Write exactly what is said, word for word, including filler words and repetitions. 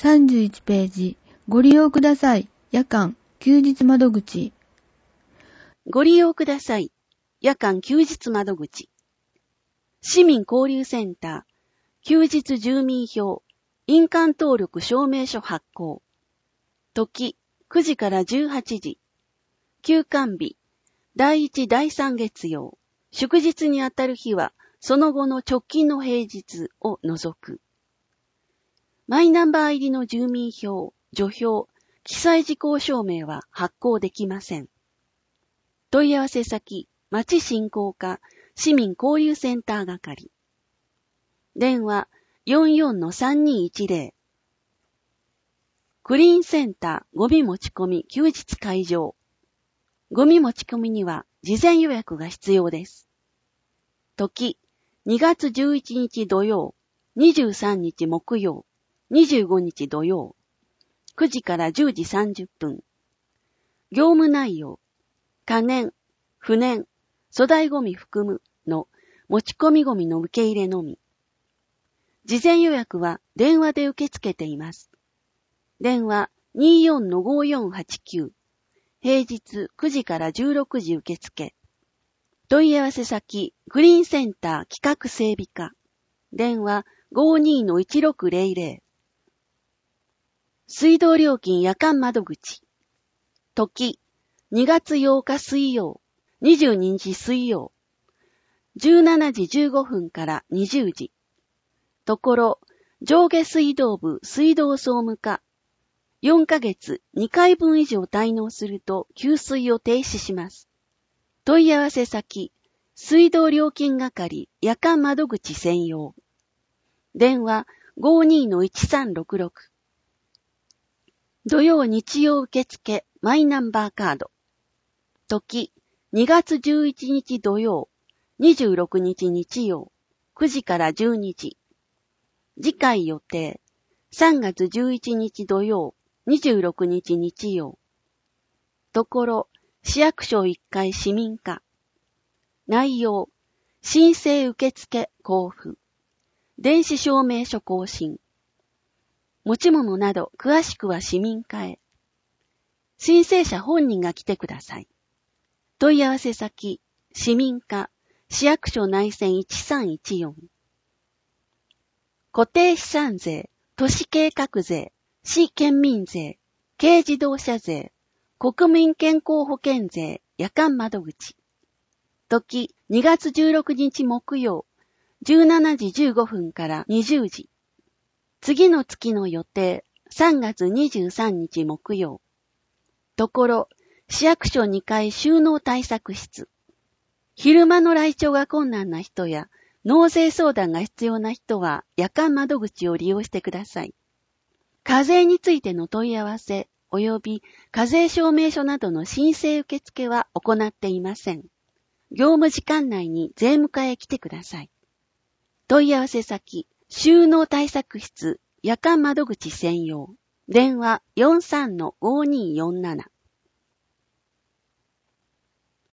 さんじゅういちページ、ご利用ください。夜間、休日窓口。 ご利用ください。夜間休日窓口。市民交流センター、休日住民票、印鑑登録証明書発行。時、くじからじゅうはちじ。休館日、だいいち、だいさん月曜。祝日にあたる日は、その後の直近の平日を除く。マイナンバー入りの住民票、除票、記載事項証明は発行できません。問い合わせ先、町振興課、市民交流センター係。電話 よんよんのさんにいちゼロ。クリーンセンターゴミ持ち込み休日会場。ゴミ持ち込みには事前予約が必要です。時、にがつじゅういちにち土曜、にじゅうさんにち木曜、にじゅうごにち土曜、くじからじゅうじさんじゅっぷん。業務内容、可燃、不燃、粗大ゴミ含むの持ち込みゴミの受け入れのみ。事前予約は電話で受け付けています。電話 にーよんのごよんはちきゅう。平日くじからじゅうろくじ受付。問い合わせ先、グリーンセンター企画整備課。電話 ごーにーのいちろくゼロゼロ。水道料金夜間窓口。時、にがつようか水曜、にじゅうににち水曜。じゅうしちじじゅうごふんからにじゅうじ。ところ、上下水道部水道総務課。よんかげつにかいぶん以上滞納すると給水を停止します。問い合わせ先、水道料金係夜間窓口専用。電話 ごーにーのいちさんろくろく。土曜日曜受付マイナンバーカード。時、にがつじゅういちにち土曜、にじゅうろくにち日曜、くじからじゅうにじ。次回予定、さんがつじゅういちにち土曜、にじゅうろくにち日曜。ところ、市役所いっかい市民課。内容、申請受付交付。電子証明書更新。持ち物など詳しくは市民課へ。申請者本人が来てください。問い合わせ先、市民課、市役所内線いちさんいちよん。固定資産税、都市計画税、市県民税、軽自動車税、国民健康保険税、夜間窓口。時、にがつじゅうろくにち木曜、じゅうしちじじゅうごふんからにじゅうじ。次の月の予定、さんがつにじゅうさんにち木曜。ところ、市役所にかい収納対策室。昼間の来庁が困難な人や、納税相談が必要な人は夜間窓口を利用してください。課税についての問い合わせ、及び課税証明書などの申請受付は行っていません。業務時間内に税務課へ来てください。問い合わせ先、収納対策室、夜間窓口専用。電話 よんさんのごにーよんなな。